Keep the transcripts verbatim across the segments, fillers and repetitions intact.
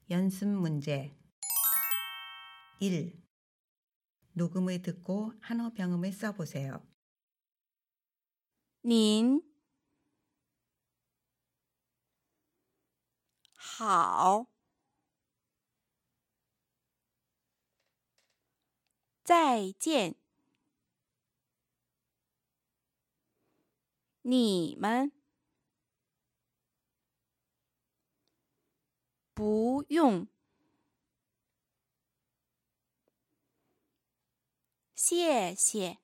연습 문제 일. 녹음을 듣고 한어 병음을 써보세요. 您好，再见，你们不用，谢谢，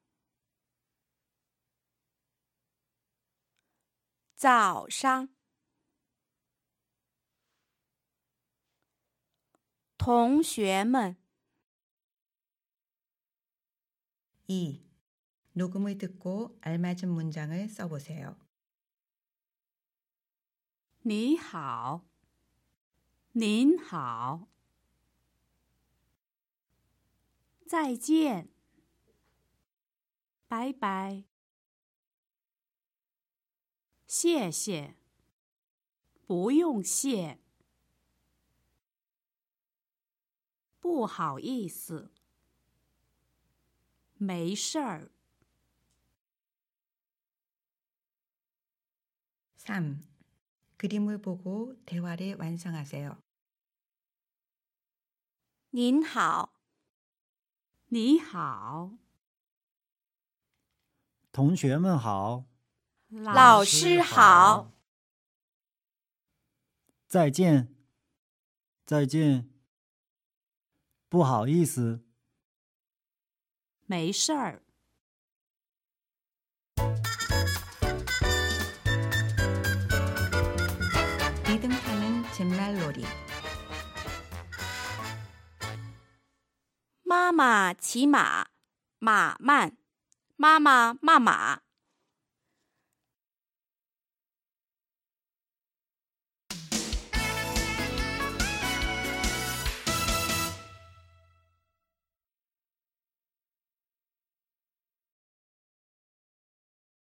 早上，同学们 이. 녹음을 듣고 알맞은 문장을 써보세요. 你好，您好，再见，拜拜，谢谢，不用谢，不好意思，没事儿。 삼. 그림을 보고 대화를 완성하세요. 您好， 你好， 同学们好， 老师好， 再见，再见，不好意思， 没事儿。 리듬 타는 젠말놀이 妈妈骑马，马慢，妈妈骂马。